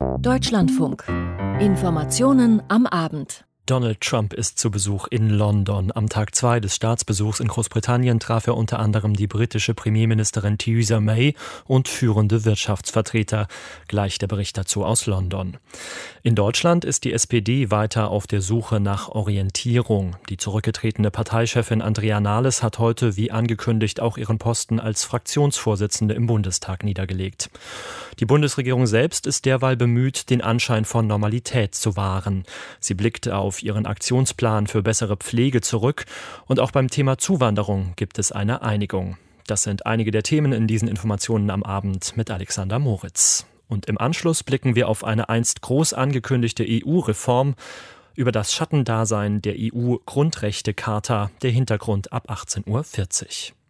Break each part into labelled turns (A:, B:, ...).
A: Deutschlandfunk. Informationen am Abend.
B: Donald Trump ist zu Besuch in London. Am Tag 2 des Staatsbesuchs in Großbritannien traf er unter anderem die britische Premierministerin Theresa May und führende Wirtschaftsvertreter. Gleich der Bericht dazu aus London. In Deutschland ist die SPD weiter auf der Suche nach Orientierung. Die zurückgetretene Parteichefin Andrea Nahles hat heute, wie angekündigt, auch ihren Posten als Fraktionsvorsitzende im Bundestag niedergelegt. Die Bundesregierung selbst ist derweil bemüht, den Anschein von Normalität zu wahren. Sie blickt auf ihren Aktionsplan für bessere Pflege zurück und auch beim Thema Zuwanderung gibt es eine Einigung. Das sind einige der Themen in diesen Informationen am Abend mit Alexander Moritz. Und im Anschluss blicken wir auf eine einst groß angekündigte EU-Reform, über das Schattendasein der EU-Grundrechtecharta, der Hintergrund ab 18:40 Uhr.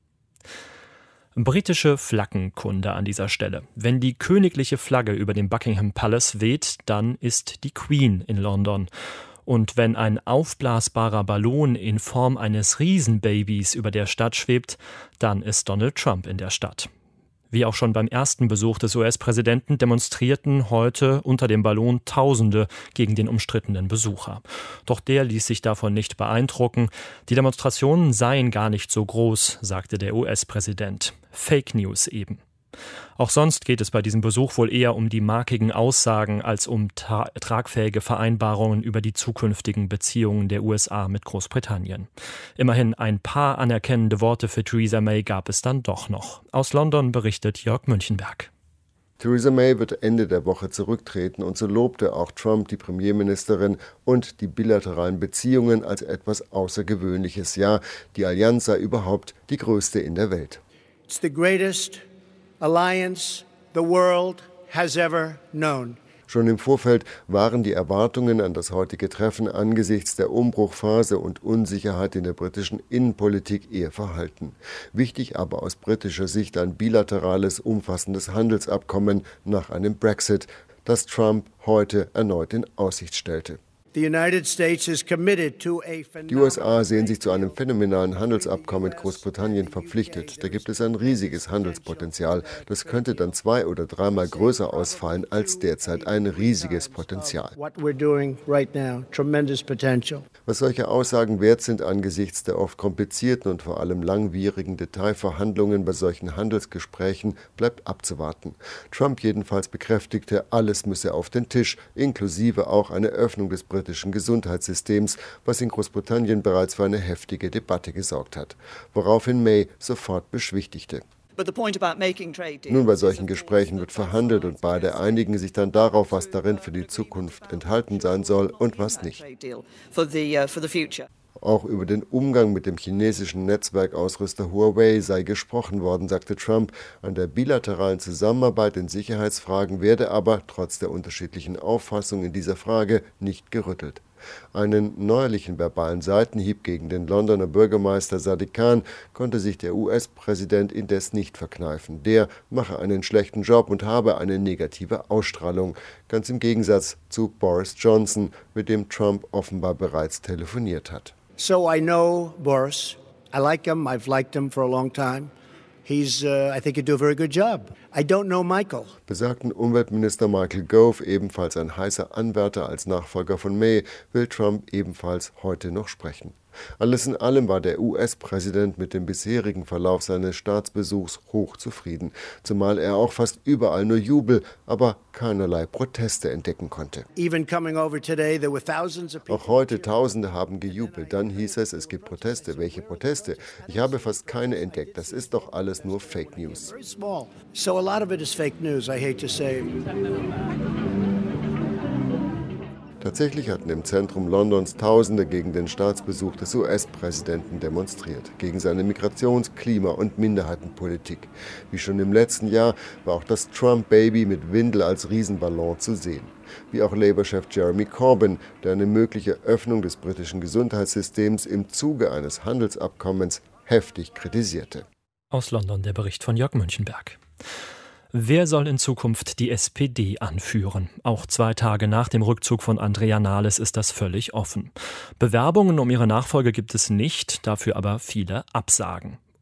B: Britische Flaggenkunde an dieser Stelle. Wenn die königliche Flagge über dem Buckingham Palace weht, dann ist die Queen in London. Und wenn ein aufblasbarer Ballon in Form eines Riesenbabys über der Stadt schwebt, dann ist Donald Trump in der Stadt. Wie auch schon beim ersten Besuch des US-Präsidenten demonstrierten heute unter dem Ballon Tausende gegen den umstrittenen Besucher. Doch der ließ sich davon nicht beeindrucken. Die Demonstrationen seien gar nicht so groß, sagte der US-Präsident. Fake News eben. Auch sonst geht es bei diesem Besuch wohl eher um die markigen Aussagen als um tragfähige Vereinbarungen über die zukünftigen Beziehungen der USA mit Großbritannien. Immerhin ein paar anerkennende Worte für Theresa May gab es dann doch noch. Aus London berichtet Jörg Münchenberg.
C: Theresa May wird Ende der Woche zurücktreten und so lobte auch Trump die Premierministerin und die bilateralen Beziehungen als etwas Außergewöhnliches. Ja, die Allianz sei überhaupt die größte in der Welt.
D: It's the greatest alliance the world has ever known.
C: Schon im Vorfeld waren die Erwartungen an das heutige Treffen angesichts der Umbruchphase und Unsicherheit in der britischen Innenpolitik eher verhalten. Wichtig aber aus britischer Sicht ein bilaterales, umfassendes Handelsabkommen nach einem Brexit, das Trump heute erneut in Aussicht stellte.
D: Die
C: USA sehen sich zu einem phänomenalen Handelsabkommen mit Großbritannien verpflichtet. Da gibt es ein riesiges Handelspotenzial. Das könnte dann 2- oder 3-mal größer ausfallen als derzeit. Ein riesiges Potenzial. Was solche Aussagen wert sind angesichts der oft komplizierten und vor allem langwierigen Detailverhandlungen bei solchen Handelsgesprächen, bleibt abzuwarten. Trump jedenfalls bekräftigte, alles müsse auf den Tisch, inklusive auch eine Öffnung des britischen Gesundheitssystems, was in Großbritannien bereits für eine heftige Debatte gesorgt hat, woraufhin May sofort beschwichtigte. Nun, bei solchen Gesprächen wird verhandelt und beide einigen sich dann darauf, was darin für die Zukunft enthalten sein soll und was nicht. Auch über den Umgang mit dem chinesischen Netzwerkausrüster Huawei sei gesprochen worden, sagte Trump. An der bilateralen Zusammenarbeit in Sicherheitsfragen werde aber, trotz der unterschiedlichen Auffassungen in dieser Frage, nicht gerüttelt. Einen neuerlichen verbalen Seitenhieb gegen den Londoner Bürgermeister Sadiq Khan konnte sich der US-Präsident indes nicht verkneifen. Der mache einen schlechten Job und habe eine negative Ausstrahlung, ganz im Gegensatz zu Boris Johnson, mit dem Trump offenbar bereits telefoniert hat.
D: So I know Boris. I like him. I've liked him for a long time. I think he'd do a very good job. I don't know Michael.
C: Besagten Umweltminister Michael Gove, ebenfalls ein heißer Anwärter als Nachfolger von May, will Trump ebenfalls heute noch sprechen. Alles in allem war der US-Präsident mit dem bisherigen Verlauf seines Staatsbesuchs hochzufrieden, zumal er auch fast überall nur Jubel, aber keinerlei Proteste entdecken konnte. Auch heute Tausende haben gejubelt. Dann hieß es gibt Proteste. Welche Proteste? Ich habe fast keine entdeckt. Das ist doch alles nur Fake News. Tatsächlich hatten im Zentrum Londons Tausende gegen den Staatsbesuch des US-Präsidenten demonstriert, gegen seine Migrations-, Klima- und Minderheitenpolitik. Wie schon im letzten Jahr war auch das Trump-Baby mit Windel als Riesenballon zu sehen. Wie auch Labour-Chef Jeremy Corbyn, der eine mögliche Öffnung des britischen Gesundheitssystems im Zuge eines Handelsabkommens heftig kritisierte.
B: Aus London der Bericht von Jörg Münchenberg. Wer soll in Zukunft die SPD anführen? Auch 2 Tage nach dem Rückzug von Andrea Nahles ist das völlig offen. Bewerbungen um ihre Nachfolge gibt es nicht, dafür aber viele Absagen.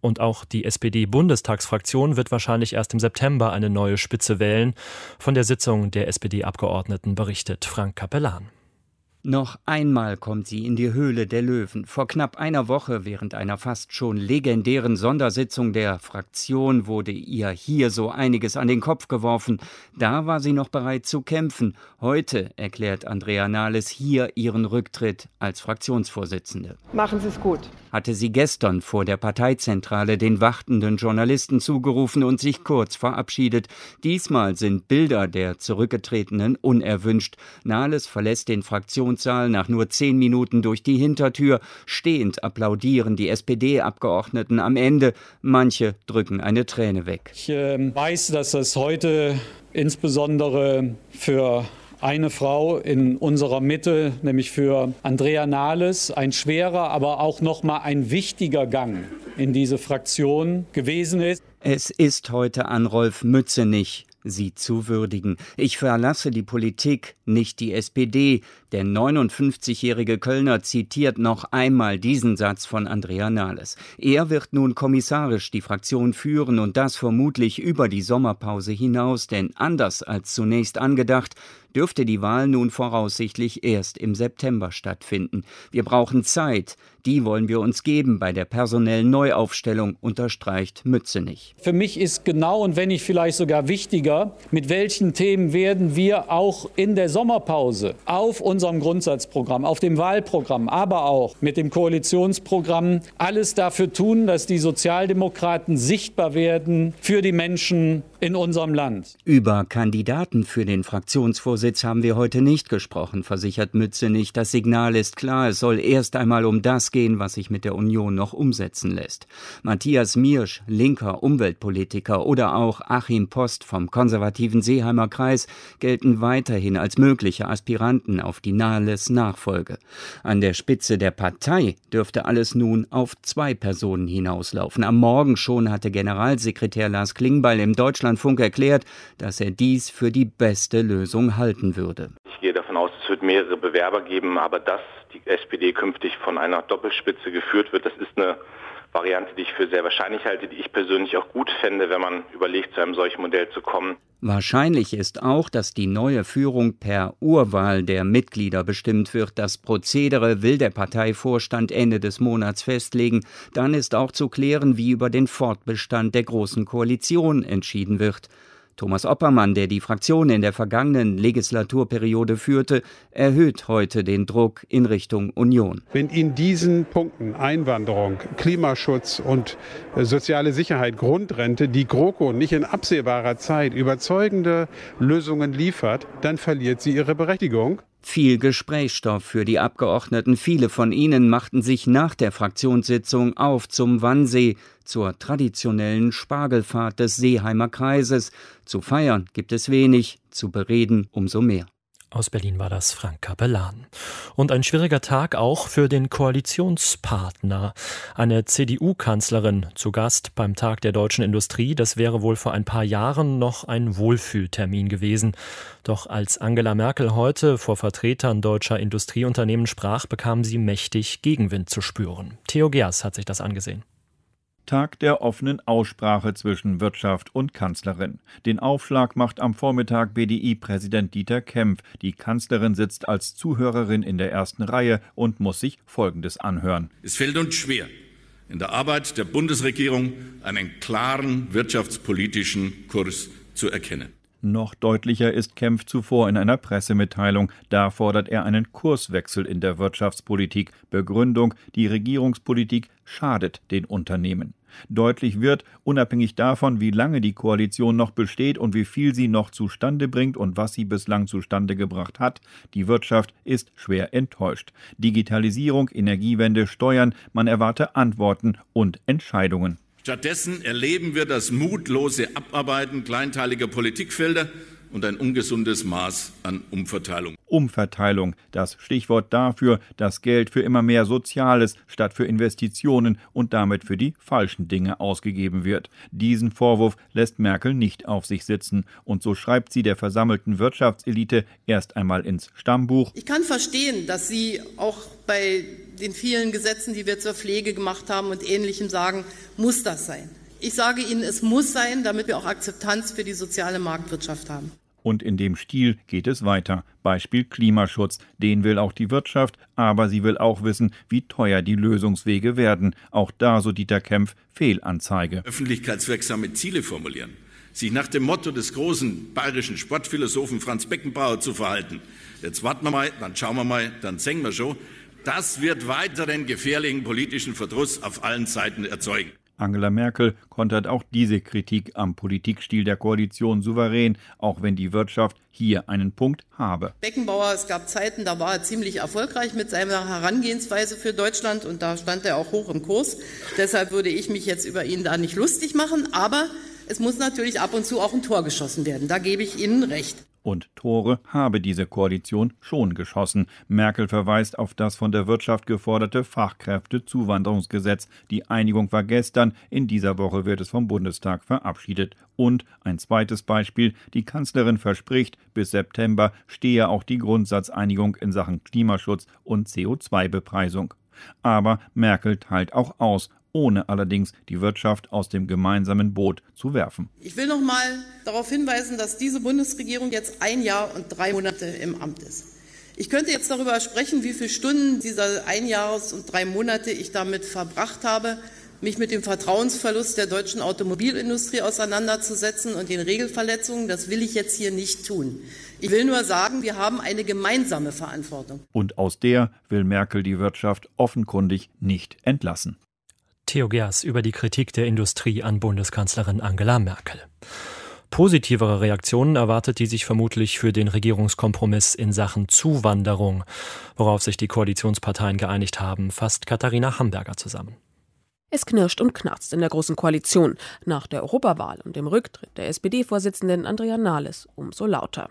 B: Und auch die SPD-Bundestagsfraktion wird wahrscheinlich erst im September eine neue Spitze wählen. Von der Sitzung der SPD-Abgeordneten berichtet Frank Capellan.
E: Noch einmal kommt sie in die Höhle der Löwen. Vor knapp einer Woche, während einer fast schon legendären Sondersitzung der Fraktion, wurde ihr hier so einiges an den Kopf geworfen. Da war sie noch bereit zu kämpfen. Heute erklärt Andrea Nahles hier ihren Rücktritt als Fraktionsvorsitzende.
F: Machen Sie es gut.
E: Hatte sie gestern vor der Parteizentrale den wartenden Journalisten zugerufen und sich kurz verabschiedet. Diesmal sind Bilder der Zurückgetretenen unerwünscht. Nahles verlässt den Fraktionssaal nach nur 10 Minuten durch die Hintertür. Stehend applaudieren die SPD-Abgeordneten am Ende. Manche drücken eine Träne weg.
G: Ich weiß, dass es heute insbesondere für eine Frau in unserer Mitte, nämlich für Andrea Nahles, ein schwerer, aber auch noch mal ein wichtiger Gang in diese Fraktion gewesen ist.
E: Es ist heute an Rolf Mützenich, sie zu würdigen. Ich verlasse die Politik, nicht die SPD. Der 59-jährige Kölner zitiert noch einmal diesen Satz von Andrea Nahles. Er wird nun kommissarisch die Fraktion führen und das vermutlich über die Sommerpause hinaus, denn anders als zunächst angedacht, dürfte die Wahl nun voraussichtlich erst im September stattfinden. Wir brauchen Zeit, die wollen wir uns geben bei der personellen Neuaufstellung, unterstreicht Mützenich.
G: Für mich ist genau und wenn nicht vielleicht sogar wichtiger, mit welchen Themen werden wir auch in der Sommerpause auf unserem Grundsatzprogramm, auf dem Wahlprogramm, aber auch mit dem Koalitionsprogramm alles dafür tun, dass die Sozialdemokraten sichtbar werden für die Menschen in unserem Land.
E: Über Kandidaten für den Fraktionsvorsitz haben wir heute nicht gesprochen, versichert Mützenich. Das Signal ist klar, es soll erst einmal um das gehen, was sich mit der Union noch umsetzen lässt. Matthias Miersch, linker Umweltpolitiker, oder auch Achim Post vom konservativen Seeheimer Kreis gelten weiterhin als mögliche Aspiranten auf die Nahles Nachfolge. An der Spitze der Partei dürfte alles nun auf 2 Personen hinauslaufen. Am Morgen schon hatte Generalsekretär Lars Klingbeil im Deutschlandfunk erklärt, dass er dies für die beste Lösung halten würde.
H: Ich gehe davon aus, es wird mehrere Bewerber geben, aber dass die SPD künftig von einer Doppelspitze geführt wird, das ist eine Variante, die ich für sehr wahrscheinlich halte, die ich persönlich auch gut fände, wenn man überlegt, zu einem solchen Modell zu kommen.
E: Wahrscheinlich ist auch, dass die neue Führung per Urwahl der Mitglieder bestimmt wird. Das Prozedere will der Parteivorstand Ende des Monats festlegen. Dann ist auch zu klären, wie über den Fortbestand der Großen Koalition entschieden wird. Thomas Oppermann, der die Fraktion in der vergangenen Legislaturperiode führte, erhöht heute den Druck in Richtung Union.
I: Wenn in diesen Punkten Einwanderung, Klimaschutz und soziale Sicherheit, Grundrente die GroKo nicht in absehbarer Zeit überzeugende Lösungen liefert, dann verliert sie ihre Berechtigung.
E: Viel Gesprächsstoff für die Abgeordneten. Viele von ihnen machten sich nach der Fraktionssitzung auf zum Wannsee, zur traditionellen Spargelfahrt des Seeheimer Kreises. Zu feiern gibt es wenig, zu bereden umso mehr.
B: Aus Berlin war das Frank Capellan. Und ein schwieriger Tag auch für den Koalitionspartner. Eine CDU-Kanzlerin zu Gast beim Tag der deutschen Industrie, das wäre wohl vor ein paar Jahren noch ein Wohlfühltermin gewesen. Doch als Angela Merkel heute vor Vertretern deutscher Industrieunternehmen sprach, bekam sie mächtig Gegenwind zu spüren. Theo Gers hat sich das angesehen.
J: Tag der offenen Aussprache zwischen Wirtschaft und Kanzlerin. Den Aufschlag macht am Vormittag BDI-Präsident Dieter Kempf. Die Kanzlerin sitzt als Zuhörerin in der ersten Reihe und muss sich Folgendes anhören.
K: Es fällt uns schwer, in der Arbeit der Bundesregierung einen klaren wirtschaftspolitischen Kurs zu erkennen.
J: Noch deutlicher ist Kempf zuvor in einer Pressemitteilung. Da fordert er einen Kurswechsel in der Wirtschaftspolitik. Begründung: Die Regierungspolitik schadet den Unternehmen. Deutlich wird, unabhängig davon, wie lange die Koalition noch besteht und wie viel sie noch zustande bringt und was sie bislang zustande gebracht hat, die Wirtschaft ist schwer enttäuscht. Digitalisierung, Energiewende, Steuern, man erwarte Antworten und Entscheidungen.
K: Stattdessen erleben wir das mutlose Abarbeiten kleinteiliger Politikfelder, und ein ungesundes Maß an Umverteilung.
J: Umverteilung, das Stichwort dafür, dass Geld für immer mehr Soziales statt für Investitionen und damit für die falschen Dinge ausgegeben wird. Diesen Vorwurf lässt Merkel nicht auf sich sitzen. Und so schreibt sie der versammelten Wirtschaftselite erst einmal ins Stammbuch.
F: Ich kann verstehen, dass Sie auch bei den vielen Gesetzen, die wir zur Pflege gemacht haben und Ähnlichem sagen, muss das sein. Ich sage Ihnen, es muss sein, damit wir auch Akzeptanz für die soziale Marktwirtschaft haben.
J: Und in dem Stil geht es weiter. Beispiel Klimaschutz. Den will auch die Wirtschaft, aber sie will auch wissen, wie teuer die Lösungswege werden. Auch da, so Dieter Kempf, Fehlanzeige.
K: Öffentlichkeitswirksame Ziele formulieren, sich nach dem Motto des großen bayerischen Sportphilosophen Franz Beckenbauer zu verhalten. Jetzt warten wir mal, dann schauen wir mal, dann singen wir schon. Das wird weiteren gefährlichen politischen Verdruss auf allen Seiten erzeugen.
J: Angela Merkel kontert auch diese Kritik am Politikstil der Koalition souverän, auch wenn die Wirtschaft hier einen Punkt habe.
F: Beckenbauer, es gab Zeiten, da war er ziemlich erfolgreich mit seiner Herangehensweise für Deutschland und da stand er auch hoch im Kurs. Deshalb würde ich mich jetzt über ihn da nicht lustig machen, aber es muss natürlich ab und zu auch ein Tor geschossen werden. Da gebe ich Ihnen recht.
J: Und Tore habe diese Koalition schon geschossen. Merkel verweist auf das von der Wirtschaft geforderte Fachkräftezuwanderungsgesetz. Die Einigung war gestern, in dieser Woche wird es vom Bundestag verabschiedet. Und ein zweites Beispiel, die Kanzlerin verspricht, bis September stehe auch die Grundsatzeinigung in Sachen Klimaschutz und CO2-Bepreisung. Aber Merkel teilt auch aus, ohne allerdings die Wirtschaft aus dem gemeinsamen Boot zu werfen.
F: Ich will noch mal darauf hinweisen, dass diese Bundesregierung jetzt 1 Jahr und 3 Monate im Amt ist. Ich könnte jetzt darüber sprechen, wie viele Stunden dieser 1 Jahr und 3 Monate ich damit verbracht habe, mich mit dem Vertrauensverlust der deutschen Automobilindustrie auseinanderzusetzen und den Regelverletzungen. Das will ich jetzt hier nicht tun. Ich will nur sagen, wir haben eine gemeinsame Verantwortung.
J: Und aus der will Merkel die Wirtschaft offenkundig nicht entlassen.
B: Theo Gers über die Kritik der Industrie an Bundeskanzlerin Angela Merkel. Positivere Reaktionen erwartet die sich vermutlich für den Regierungskompromiss in Sachen Zuwanderung. Worauf sich die Koalitionsparteien geeinigt haben, fasst Katharina Hamburger zusammen.
L: Es knirscht und knarzt in der Großen Koalition. Nach der Europawahl und dem Rücktritt der SPD-Vorsitzenden Andrea Nahles umso lauter.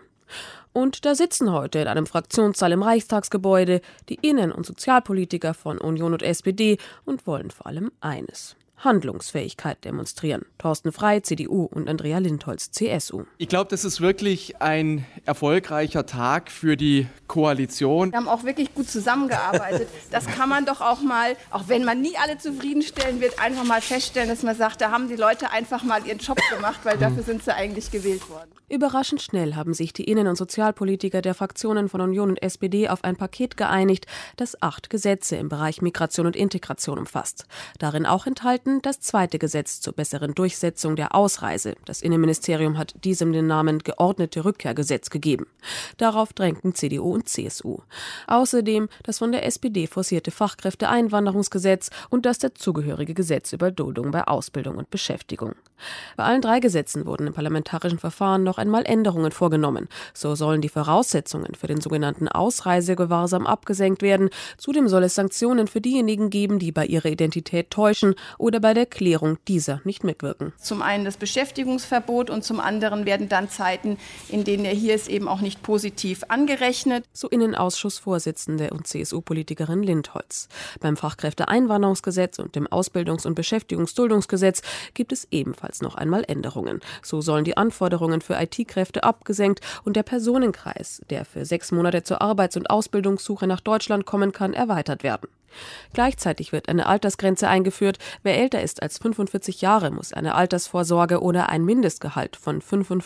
L: Und da sitzen heute in einem Fraktionssaal im Reichstagsgebäude die Innen- und Sozialpolitiker von Union und SPD und wollen vor allem eines: Handlungsfähigkeit demonstrieren. Thorsten Frey, CDU, und Andrea Lindholz, CSU.
M: Ich glaube, das ist wirklich ein erfolgreicher Tag für die Koalition.
N: Wir haben auch wirklich gut zusammengearbeitet. Das kann man doch auch mal, auch wenn man nie alle zufriedenstellen wird, einfach mal feststellen, dass man sagt, da haben die Leute einfach mal ihren Job gemacht, weil dafür sind sie eigentlich gewählt worden.
L: Überraschend schnell haben sich die Innen- und Sozialpolitiker der Fraktionen von Union und SPD auf ein Paket geeinigt, das 8 Gesetze im Bereich Migration und Integration umfasst. Darin auch enthalten das 2. Gesetz zur besseren Durchsetzung der Ausreise. Das Innenministerium hat diesem den Namen Geordnete Rückkehrgesetz gegeben. Darauf drängten CDU und CSU. Außerdem das von der SPD forcierte Fachkräfteeinwanderungsgesetz und das dazugehörige Gesetz über Duldung bei Ausbildung und Beschäftigung. Bei allen 3 Gesetzen wurden im parlamentarischen Verfahren noch einmal Änderungen vorgenommen. So sollen die Voraussetzungen für den sogenannten Ausreisegewahrsam abgesenkt werden. Zudem soll es Sanktionen für diejenigen geben, die bei ihrer Identität täuschen oder bei der Klärung dieser nicht mitwirken.
N: Zum einen das Beschäftigungsverbot und zum anderen werden dann Zeiten, in denen er hier ist, eben auch nicht positiv angerechnet.
L: So Innenausschussvorsitzende und CSU-Politikerin Lindholz. Beim Fachkräfteeinwanderungsgesetz und dem Ausbildungs- und Beschäftigungsduldungsgesetz gibt es ebenfalls noch einmal Änderungen. So sollen die Anforderungen für IT-Kräfte abgesenkt und der Personenkreis, der für 6 Monate zur Arbeits- und Ausbildungssuche nach Deutschland kommen kann, erweitert werden. Gleichzeitig wird eine Altersgrenze eingeführt. Wer älter ist als 45 Jahre, muss eine Altersvorsorge oder ein Mindestgehalt von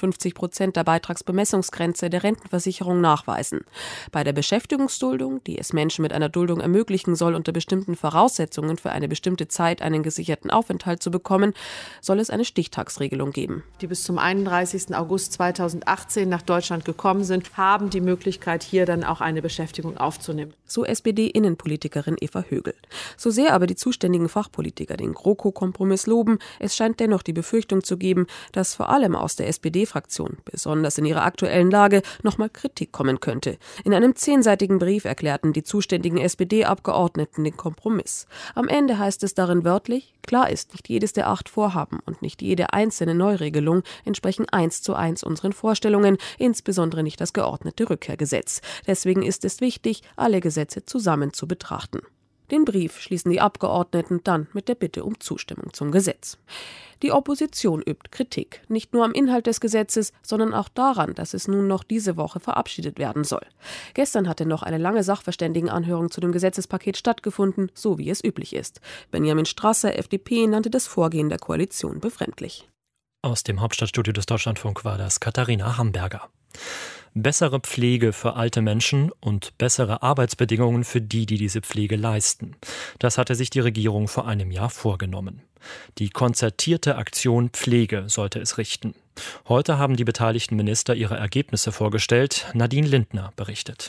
L: 55% der Beitragsbemessungsgrenze der Rentenversicherung nachweisen. Bei der Beschäftigungsduldung, die es Menschen mit einer Duldung ermöglichen soll, unter bestimmten Voraussetzungen für eine bestimmte Zeit einen gesicherten Aufenthalt zu bekommen, soll es eine Stichtagsregelung geben.
O: Die bis zum 31. August 2018 nach Deutschland gekommen sind, haben die Möglichkeit, hier dann auch eine Beschäftigung aufzunehmen.
L: So SPD-Innenpolitikerin Eva Eva Högel. So sehr aber die zuständigen Fachpolitiker den GroKo-Kompromiss loben, es scheint dennoch die Befürchtung zu geben, dass vor allem aus der SPD-Fraktion, besonders in ihrer aktuellen Lage, nochmal Kritik kommen könnte. In einem 10-seitigen Brief erklärten die zuständigen SPD-Abgeordneten den Kompromiss. Am Ende heißt es darin wörtlich: Klar ist, nicht jedes der 8 Vorhaben und nicht jede einzelne Neuregelung entsprechen 1:1 unseren Vorstellungen, insbesondere nicht das geordnete Rückkehrgesetz. Deswegen ist es wichtig, alle Gesetze zusammen zu betrachten. Den Brief schließen die Abgeordneten dann mit der Bitte um Zustimmung zum Gesetz. Die Opposition übt Kritik, nicht nur am Inhalt des Gesetzes, sondern auch daran, dass es nun noch diese Woche verabschiedet werden soll. Gestern hatte noch eine lange Sachverständigenanhörung zu dem Gesetzespaket stattgefunden, so wie es üblich ist. Benjamin Strasser, FDP, nannte das Vorgehen der Koalition befremdlich.
B: Aus dem Hauptstadtstudio des Deutschlandfunk war das Katharina Hamberger. Bessere Pflege für alte Menschen und bessere Arbeitsbedingungen für die diese Pflege leisten. Das hatte sich die Regierung vor einem Jahr vorgenommen. Die konzertierte Aktion Pflege sollte es richten. Heute haben die beteiligten Minister ihre Ergebnisse vorgestellt. Nadine Lindner berichtet.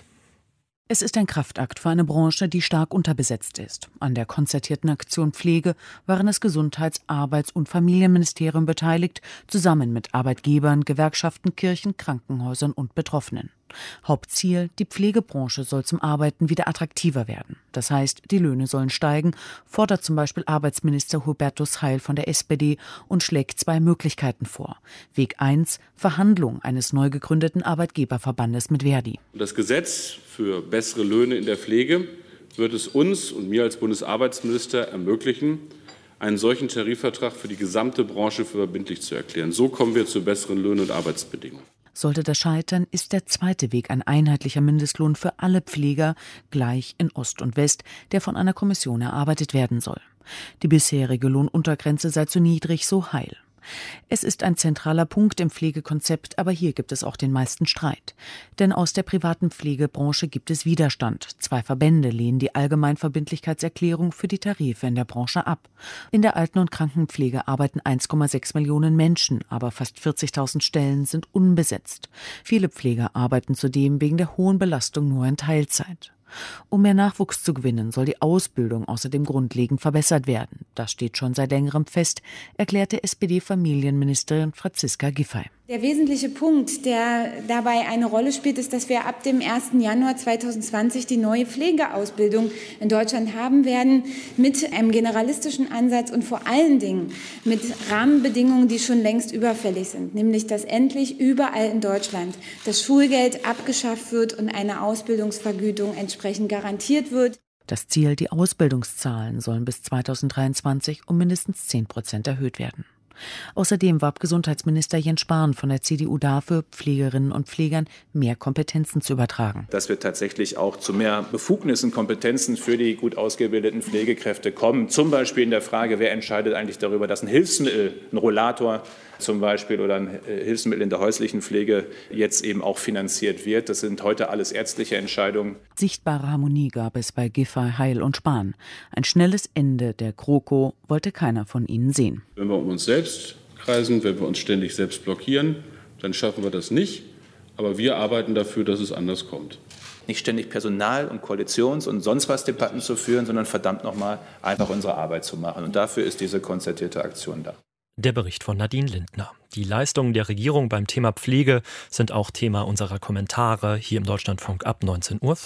P: Es ist ein Kraftakt für eine Branche, die stark unterbesetzt ist. An der konzertierten Aktion Pflege waren das Gesundheits-, Arbeits- und Familienministerium beteiligt, zusammen mit Arbeitgebern, Gewerkschaften, Kirchen, Krankenhäusern und Betroffenen. Hauptziel: Die Pflegebranche soll zum Arbeiten wieder attraktiver werden. Das heißt, die Löhne sollen steigen, fordert zum Beispiel Arbeitsminister Hubertus Heil von der SPD und schlägt 2 Möglichkeiten vor. Weg 1: Verhandlung eines neu gegründeten Arbeitgeberverbandes mit Verdi.
Q: Das Gesetz für bessere Löhne in der Pflege wird es uns und mir als Bundesarbeitsminister ermöglichen, einen solchen Tarifvertrag für die gesamte Branche für verbindlich zu erklären. So kommen wir zu besseren Löhnen und Arbeitsbedingungen.
P: Sollte das scheitern, ist der zweite Weg ein einheitlicher Mindestlohn für alle Pfleger, gleich in Ost und West, der von einer Kommission erarbeitet werden soll. Die bisherige Lohnuntergrenze sei zu niedrig, so Heil. Es ist ein zentraler Punkt im Pflegekonzept, aber hier gibt es auch den meisten Streit. Denn aus der privaten Pflegebranche gibt es Widerstand. 2 Verbände lehnen die Allgemeinverbindlichkeitserklärung für die Tarife in der Branche ab. In der Alten- und Krankenpflege arbeiten 1,6 Millionen Menschen, aber fast 40.000 Stellen sind unbesetzt. Viele Pfleger arbeiten zudem wegen der hohen Belastung nur in Teilzeit. Um mehr Nachwuchs zu gewinnen, soll die Ausbildung außerdem grundlegend verbessert werden. Das steht schon seit längerem fest, erklärte SPD-Familienministerin Franziska Giffey.
R: Der wesentliche Punkt, der dabei eine Rolle spielt, ist, dass wir ab dem 1. Januar 2020 die neue Pflegeausbildung in Deutschland haben werden, mit einem generalistischen Ansatz und vor allen Dingen mit Rahmenbedingungen, die schon längst überfällig sind, nämlich dass endlich überall in Deutschland das Schulgeld abgeschafft wird und eine Ausbildungsvergütung entsprechend garantiert wird.
P: Das Ziel: Die Ausbildungszahlen sollen bis 2023 um mindestens 10% erhöht werden. Außerdem warb Gesundheitsminister Jens Spahn von der CDU dafür, Pflegerinnen und Pflegern mehr Kompetenzen zu übertragen.
S: Dass wir tatsächlich auch zu mehr Befugnissen, Kompetenzen für die gut ausgebildeten Pflegekräfte kommen. Zum Beispiel in der Frage, wer entscheidet eigentlich darüber, dass ein Hilfsmittel, ein Rollator zum Beispiel oder ein Hilfsmittel in der häuslichen Pflege jetzt eben auch finanziert wird. Das sind heute alles ärztliche Entscheidungen.
P: Sichtbare Harmonie gab es bei Giffey, Heil und Spahn. Ein schnelles Ende der GroKo wollte keiner von ihnen sehen.
Q: Wenn wir um uns selbst kreisen, wenn wir uns ständig selbst blockieren, dann schaffen wir das nicht. Aber wir arbeiten dafür, dass es anders kommt.
S: Nicht ständig Personal- und Koalitions- und sonst was Debatten zu führen, sondern verdammt nochmal einfach unsere Arbeit zu machen. Und dafür ist diese konzertierte Aktion da.
B: Der Bericht von Nadine Lindner. Die Leistungen der Regierung beim Thema Pflege sind auch Thema unserer Kommentare hier im Deutschlandfunk ab 19:05 Uhr.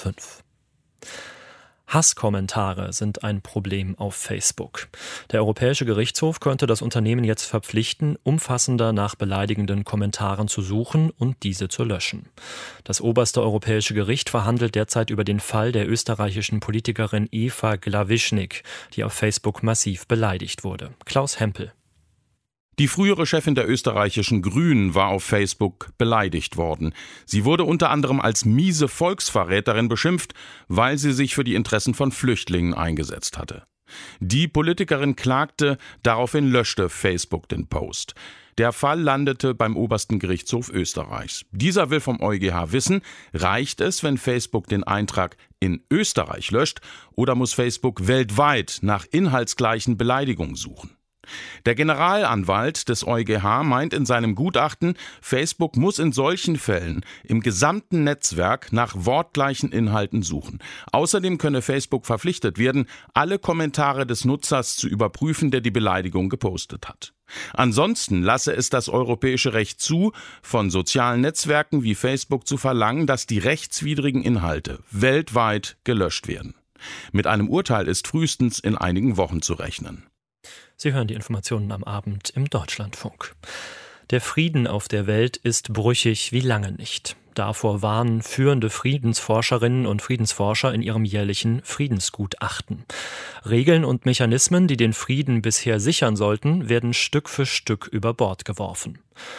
B: Hasskommentare sind ein Problem auf Facebook. Der Europäische Gerichtshof könnte das Unternehmen jetzt verpflichten, umfassender nach beleidigenden Kommentaren zu suchen und diese zu löschen. Das oberste Europäische Gericht verhandelt derzeit über den Fall der österreichischen Politikerin Eva Glawischnik, die auf Facebook massiv beleidigt wurde. Klaus Hempel.
T: Die frühere Chefin der österreichischen Grünen war auf Facebook beleidigt worden. Sie wurde unter anderem als miese Volksverräterin beschimpft, weil sie sich für die Interessen von Flüchtlingen eingesetzt hatte. Die Politikerin klagte, daraufhin löschte Facebook den Post. Der Fall landete beim obersten Gerichtshof Österreichs. Dieser will vom EuGH wissen, reicht es, wenn Facebook den Eintrag in Österreich löscht, oder muss Facebook weltweit nach inhaltsgleichen Beleidigungen suchen? Der Generalanwalt des EuGH meint in seinem Gutachten, Facebook muss in solchen Fällen im gesamten Netzwerk nach wortgleichen Inhalten suchen. Außerdem könne Facebook verpflichtet werden, alle Kommentare des Nutzers zu überprüfen, der die Beleidigung gepostet hat. Ansonsten lasse es das europäische Recht zu, von sozialen Netzwerken wie Facebook zu verlangen, dass die rechtswidrigen Inhalte weltweit gelöscht werden. Mit einem Urteil ist frühestens in einigen Wochen zu rechnen.
B: Sie hören die Informationen am Abend im Deutschlandfunk. Der Frieden auf der Welt ist brüchig wie lange nicht. Davor warnen führende Friedensforscherinnen und Friedensforscher in ihrem jährlichen Friedensgutachten. Regeln und Mechanismen, die den Frieden bisher sichern sollten, werden Stück für Stück über Bord geworfen.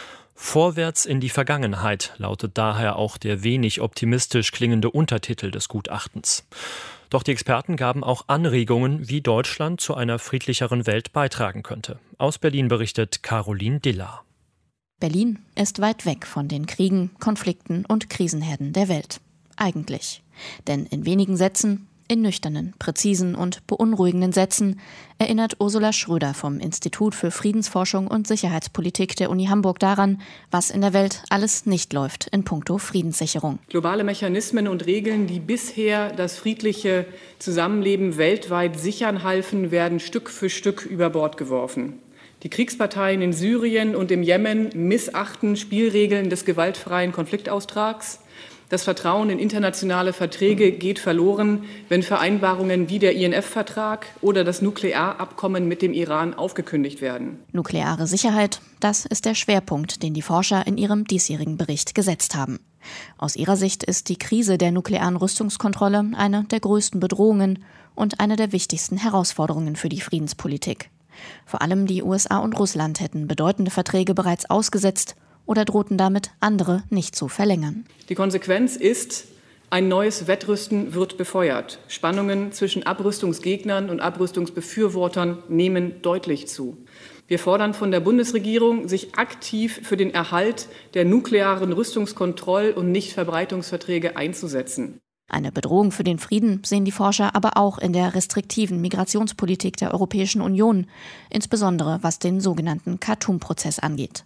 B: Vorwärts in die Vergangenheit lautet daher auch der wenig optimistisch klingende Untertitel des Gutachtens. Doch die Experten gaben auch Anregungen, wie Deutschland zu einer friedlicheren Welt beitragen könnte. Aus Berlin berichtet Caroline Diller.
U: Berlin ist weit weg von den Kriegen, Konflikten und Krisenherden der Welt. Eigentlich. Denn in wenigen Sätzen, in nüchternen, präzisen und beunruhigenden Sätzen, erinnert Ursula Schröder vom Institut für Friedensforschung und Sicherheitspolitik der Uni Hamburg daran, was in der Welt alles nicht läuft in puncto Friedenssicherung.
V: Globale Mechanismen und Regeln, die bisher das friedliche Zusammenleben weltweit sichern halfen, werden Stück für Stück über Bord geworfen. Die Kriegsparteien in Syrien und im Jemen missachten Spielregeln des gewaltfreien Konfliktaustrags. Das Vertrauen in internationale Verträge geht verloren, wenn Vereinbarungen wie der INF-Vertrag oder das Nuklearabkommen mit dem Iran aufgekündigt werden.
U: Nukleare Sicherheit, das ist der Schwerpunkt, den die Forscher in ihrem diesjährigen Bericht gesetzt haben. Aus ihrer Sicht ist die Krise der nuklearen Rüstungskontrolle eine der größten Bedrohungen und eine der wichtigsten Herausforderungen für die Friedenspolitik. Vor allem die USA und Russland hätten bedeutende Verträge bereits ausgesetzt oder drohten damit, andere nicht zu verlängern.
V: Die Konsequenz ist, ein neues Wettrüsten wird befeuert. Spannungen zwischen Abrüstungsgegnern und Abrüstungsbefürwortern nehmen deutlich zu. Wir fordern von der Bundesregierung, sich aktiv für den Erhalt der nuklearen Rüstungskontroll- und Nichtverbreitungsverträge einzusetzen.
U: Eine Bedrohung für den Frieden sehen die Forscher aber auch in der restriktiven Migrationspolitik der Europäischen Union, insbesondere was den sogenannten Khartoum-Prozess angeht.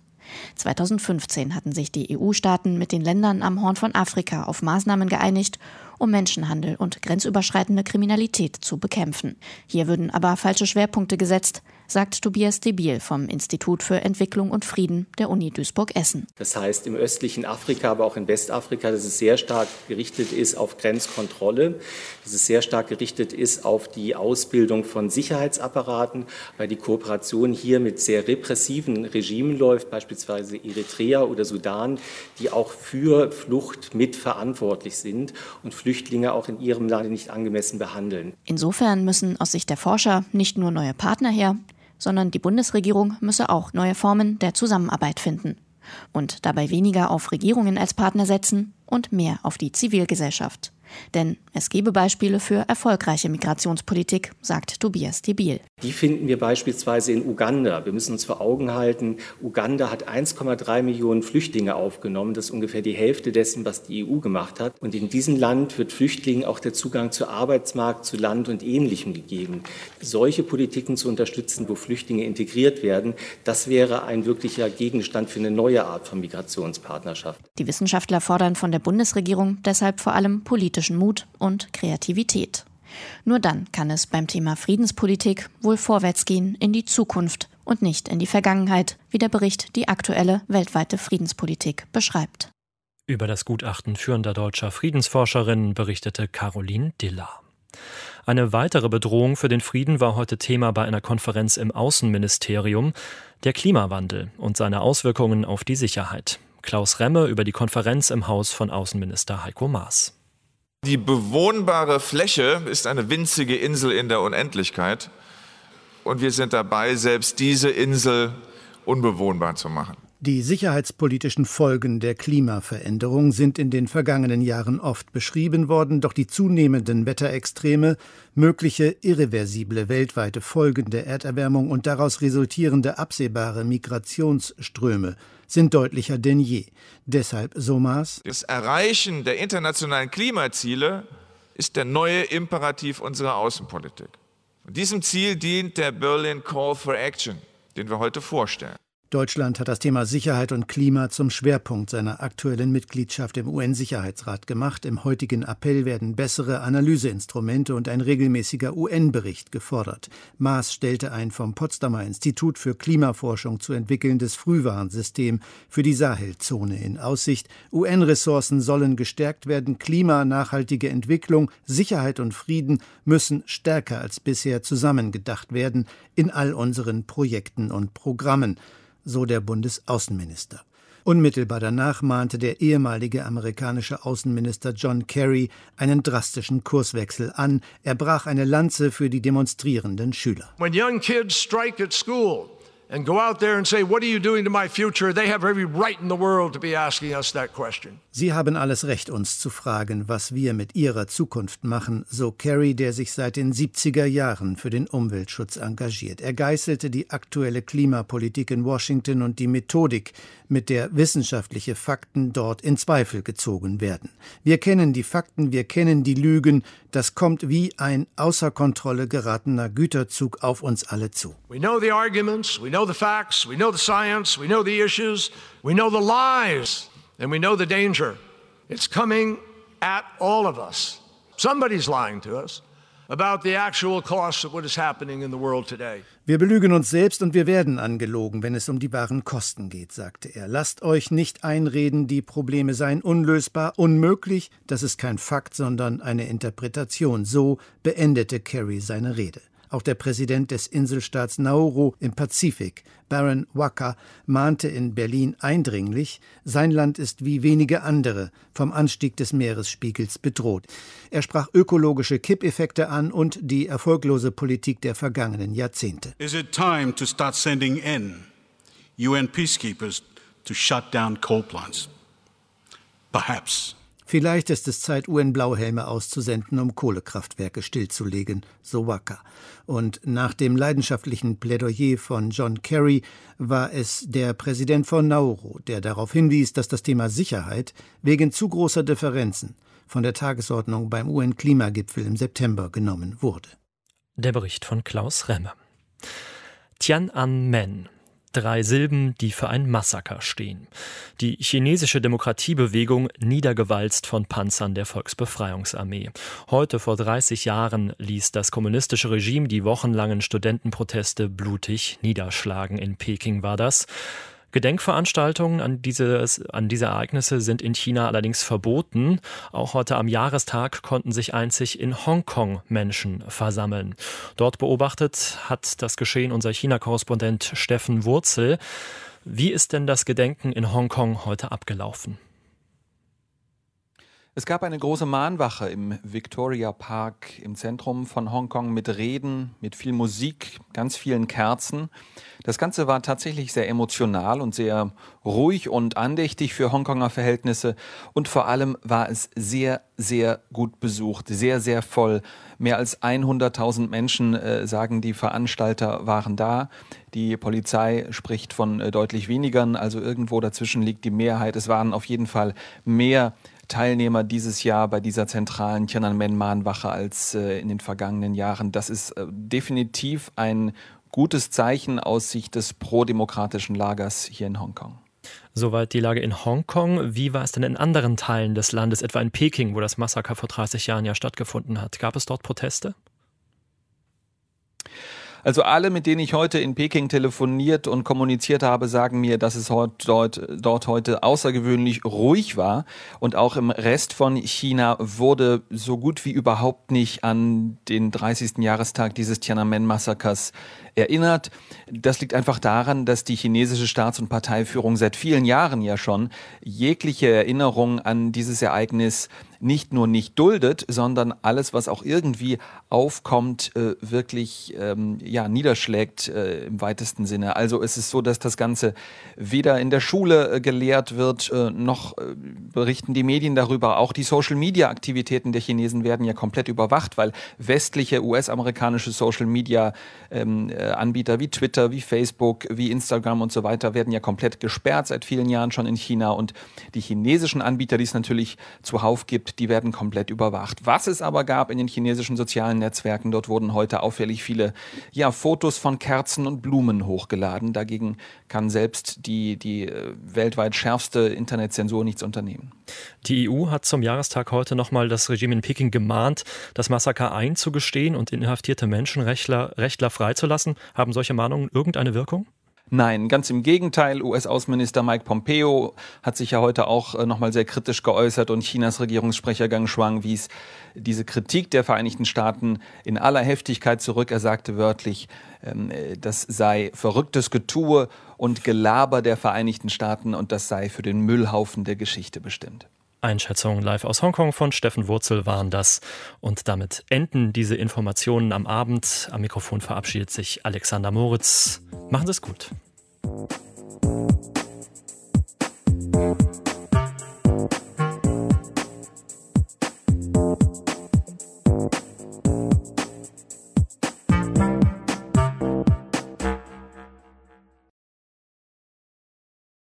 U: 2015 hatten sich die EU-Staaten mit den Ländern am Horn von Afrika auf Maßnahmen geeinigt, um Menschenhandel und grenzüberschreitende Kriminalität zu bekämpfen. Hier würden aber falsche Schwerpunkte gesetzt, sagt Tobias Debiel vom Institut für Entwicklung und Frieden der Uni Duisburg-Essen.
W: Das heißt, im östlichen Afrika, aber auch in Westafrika, dass es sehr stark gerichtet ist auf Grenzkontrolle, dass es sehr stark gerichtet ist auf die Ausbildung von Sicherheitsapparaten, weil die Kooperation hier mit sehr repressiven Regimen läuft, beispielsweise Eritrea oder Sudan, die auch für Flucht mitverantwortlich sind und Flüchtlinge auch in ihrem Lande nicht angemessen behandeln.
U: Insofern müssen aus Sicht der Forscher nicht nur neue Partner her, sondern die Bundesregierung müsse auch neue Formen der Zusammenarbeit finden und dabei weniger auf Regierungen als Partner setzen und mehr auf die Zivilgesellschaft. Denn es gebe Beispiele für erfolgreiche Migrationspolitik, sagt Tobias Debiel.
W: Die finden wir beispielsweise in Uganda. Wir müssen uns vor Augen halten, Uganda hat 1,3 Millionen Flüchtlinge aufgenommen. Das ist ungefähr die Hälfte dessen, was die EU gemacht hat. Und in diesem Land wird Flüchtlingen auch der Zugang zu Arbeitsmarkt, zu Land und Ähnlichem gegeben. Solche Politiken zu unterstützen, wo Flüchtlinge integriert werden, das wäre ein wirklicher Gegenstand für eine neue Art von Migrationspartnerschaft.
U: Die Wissenschaftler fordern von der Bundesregierung deshalb vor allem politischen Mut und Kreativität. Nur dann kann es beim Thema Friedenspolitik wohl vorwärts gehen in die Zukunft und nicht in die Vergangenheit, wie der Bericht die aktuelle weltweite Friedenspolitik beschreibt.
B: Über das Gutachten führender deutscher Friedensforscherinnen berichtete Caroline Diller. Eine weitere Bedrohung für den Frieden war heute Thema bei einer Konferenz im Außenministerium, der Klimawandel und seine Auswirkungen auf die Sicherheit. Klaus Remme über die Konferenz im Haus von Außenminister Heiko Maas.
X: Die bewohnbare Fläche ist eine winzige Insel in der Unendlichkeit und wir sind dabei, selbst diese Insel unbewohnbar zu machen.
Y: Die sicherheitspolitischen Folgen der Klimaveränderung sind in den vergangenen Jahren oft beschrieben worden, doch die zunehmenden Wetterextreme, mögliche irreversible weltweite Folgen der Erderwärmung und daraus resultierende absehbare Migrationsströme sind deutlicher denn je. Deshalb, so Maas:
X: Das Erreichen der internationalen Klimaziele ist der neue Imperativ unserer Außenpolitik. Und diesem Ziel dient der Berlin Call for Action, den wir heute vorstellen.
Y: Deutschland hat das Thema Sicherheit und Klima zum Schwerpunkt seiner aktuellen Mitgliedschaft im UN-Sicherheitsrat gemacht. Im heutigen Appell werden bessere Analyseinstrumente und ein regelmäßiger UN-Bericht gefordert. Maas stellte ein vom Potsdamer Institut für Klimaforschung zu entwickelndes Frühwarnsystem für die Sahelzone in Aussicht. UN-Ressourcen sollen gestärkt werden. Klima, nachhaltige Entwicklung, Sicherheit und Frieden müssen stärker als bisher zusammengedacht werden in all unseren Projekten und Programmen, so der Bundesaußenminister. Unmittelbar danach mahnte der ehemalige amerikanische Außenminister John Kerry einen drastischen Kurswechsel an. Er brach eine Lanze für die demonstrierenden Schüler.
A: When young kids strike at school and go out there and say, what are you doing to my future? They have every right in the world to be asking us that question.
Y: Sie haben alles Recht, uns zu fragen, was wir mit ihrer Zukunft machen, so Kerry, der sich seit den 70er Jahren für den Umweltschutz engagiert. Er geißelte die aktuelle Klimapolitik in Washington und die Methodik, mit der wissenschaftliche Fakten dort in Zweifel gezogen werden. Wir kennen die Fakten, wir kennen die Lügen. Das kommt wie ein außer Kontrolle geratener Güterzug auf uns alle zu.
A: We know the arguments, we know the facts, we know the science, we know the issues, we know the lies, and we know the danger. It's coming at all of us. Somebody's lying to us about the actual costs of what is happening in the world today.
Y: Wir belügen uns selbst und wir werden angelogen, wenn es um die wahren Kosten geht, sagte er. Lasst euch nicht einreden, die Probleme seien unlösbar, unmöglich. Das ist kein Fakt, sondern eine Interpretation. So beendete Kerry seine Rede. Auch der Präsident des Inselstaats Nauru im Pazifik, Baron Waka, mahnte in Berlin eindringlich, sein Land ist wie wenige andere vom Anstieg des Meeresspiegels bedroht. Er sprach ökologische Kippeffekte an und die erfolglose Politik der vergangenen Jahrzehnte.
C: Is it time to start sending in UN peacekeepers to shut down coal plants? Perhaps.
Y: Vielleicht ist es Zeit, UN-Blauhelme auszusenden, um Kohlekraftwerke stillzulegen, so Waka. Und nach dem leidenschaftlichen Plädoyer von John Kerry war es der Präsident von Nauru, der darauf hinwies, dass das Thema Sicherheit wegen zu großer Differenzen von der Tagesordnung beim UN-Klimagipfel im September genommen wurde.
B: Der Bericht von Klaus Remme. Tian'anmen. 3 Silben, die für ein Massaker stehen. Die chinesische Demokratiebewegung niedergewalzt von Panzern der Volksbefreiungsarmee. Heute vor 30 Jahren ließ das kommunistische Regime die wochenlangen Studentenproteste blutig niederschlagen. In Peking war das. Gedenkveranstaltungen an diese Ereignisse sind in China allerdings verboten. Auch heute am Jahrestag konnten sich einzig in Hongkong Menschen versammeln. Dort beobachtet hat das Geschehen unser China-Korrespondent Steffen Wurzel. Wie ist denn das Gedenken in Hongkong heute abgelaufen?
D: Es gab eine große Mahnwache im Victoria Park im Zentrum von Hongkong mit Reden, mit viel Musik, ganz vielen Kerzen. Das Ganze war tatsächlich sehr emotional und sehr ruhig und andächtig für Hongkonger Verhältnisse. Und vor allem war es sehr, sehr gut besucht, sehr, sehr voll. Mehr als 100.000 Menschen, sagen die Veranstalter, waren da. Die Polizei spricht von deutlich wenigern, also irgendwo dazwischen liegt die Mehrheit. Es waren auf jeden Fall mehr Teilnehmer dieses Jahr bei dieser zentralen Tian'anmen-Mahnwache als in den vergangenen Jahren. Das ist definitiv ein gutes Zeichen aus Sicht des prodemokratischen Lagers hier in Hongkong.
B: Soweit die Lage in Hongkong. Wie war es denn in anderen Teilen des Landes, etwa in Peking, wo das Massaker vor 30 Jahren ja stattgefunden hat? Gab es dort Proteste?
D: Also alle, mit denen ich heute in Peking telefoniert und kommuniziert habe, sagen mir, dass es dort heute außergewöhnlich ruhig war. Und auch im Rest von China wurde so gut wie überhaupt nicht an den 30. Jahrestag dieses Tian'anmen-Massakers erinnert. Das liegt einfach daran, dass die chinesische Staats- und Parteiführung seit vielen Jahren ja schon jegliche Erinnerung an dieses Ereignis nicht nur nicht duldet, sondern alles, was auch irgendwie aufkommt, wirklich niederschlägt im weitesten Sinne. Also es ist so, dass das Ganze weder in der Schule gelehrt wird, noch berichten die Medien darüber. Auch die Social-Media-Aktivitäten der Chinesen werden ja komplett überwacht, weil westliche, US-amerikanische Social-Media Anbieter wie Twitter, wie Facebook, wie Instagram und so weiter werden ja komplett gesperrt seit vielen Jahren schon in China. Und die chinesischen Anbieter, die es natürlich zuhauf gibt, die werden komplett überwacht. Was es aber gab in den chinesischen sozialen Netzwerken, dort wurden heute auffällig viele Fotos von Kerzen und Blumen hochgeladen. Dagegen kann selbst die weltweit schärfste Internetzensur nichts unternehmen.
B: Die EU hat zum Jahrestag heute nochmal das Regime in Peking gemahnt, das Massaker einzugestehen und inhaftierte Menschenrechtler freizulassen. Haben solche Mahnungen irgendeine Wirkung?
D: Nein, ganz im Gegenteil. US-Außenminister Mike Pompeo hat sich ja heute auch nochmal sehr kritisch geäußert und Chinas Regierungssprecher Gang Shuang wies diese Kritik der Vereinigten Staaten in aller Heftigkeit zurück. Er sagte wörtlich, das sei verrücktes Getue und Gelaber der Vereinigten Staaten und das sei für den Müllhaufen der Geschichte bestimmt.
B: Einschätzungen live aus Hongkong von Steffen Wurzel waren das. Und damit enden diese Informationen am Abend. Am Mikrofon verabschiedet sich Alexander Moritz. Machen Sie es gut.